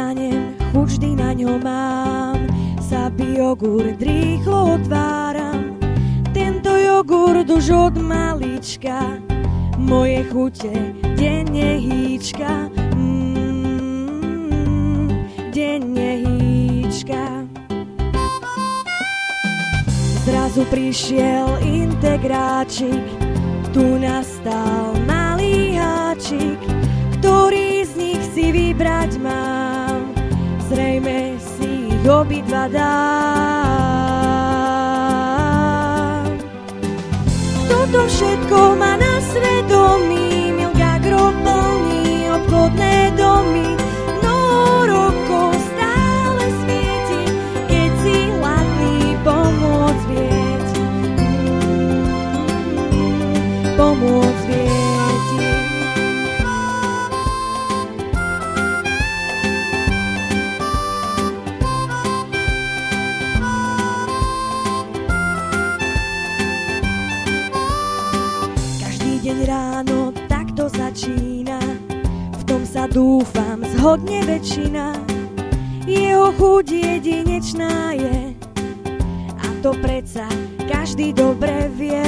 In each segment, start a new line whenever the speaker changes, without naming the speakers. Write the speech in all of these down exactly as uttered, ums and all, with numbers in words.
vstanem, chuť vždy na ňo mám, Sapi jogurt rýchlo otváram. Tento jogurt už od malička moje chute denne hýčka, mm, denne hýčka. Zrazu prišiel integráčik, tu nastal malý háčik, ktorý z nich si vybrať mám, zrejme si ich obidva dám. Toto všetko má na svedomí, Milka Gro plní obchodné domy, mnoho rokov stále svieti, keď si hladný pomôcť vieť, pomôcť vieť. Ráno takto začína, v tom sa dúfam zhodne väčšina, jeho chuť jedinečná je, a to predsa každý dobre vie.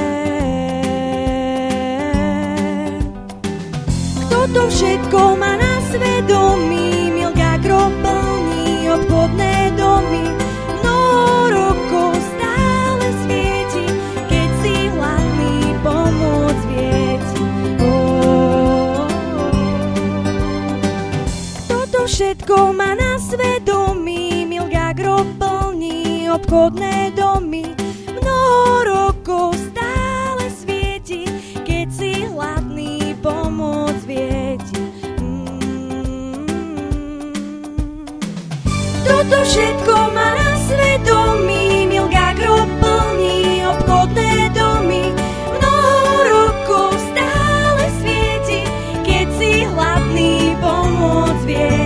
Kto to všetko má na svedomí, Milka Gro plní obchodné domy, mnoho rokov stále svieti, keď si hladný pomôcť vie. Všetko má na svedomí, Milka Gro plní obchodné domy, mnoho rokov stále svieti, keď si hladný pomôcť vieť. Mm. Toto všetko má na svedomí, Milka Gro plní obchodné domy, mnoho rokov stále svieti, keď si hladný pomôcť vieť.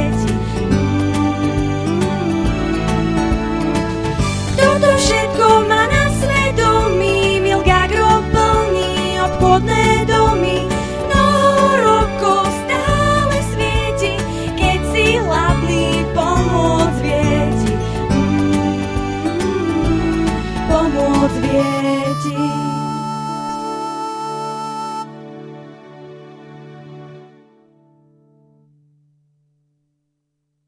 Všetko má na svedomí, Milka Gro plní obchodné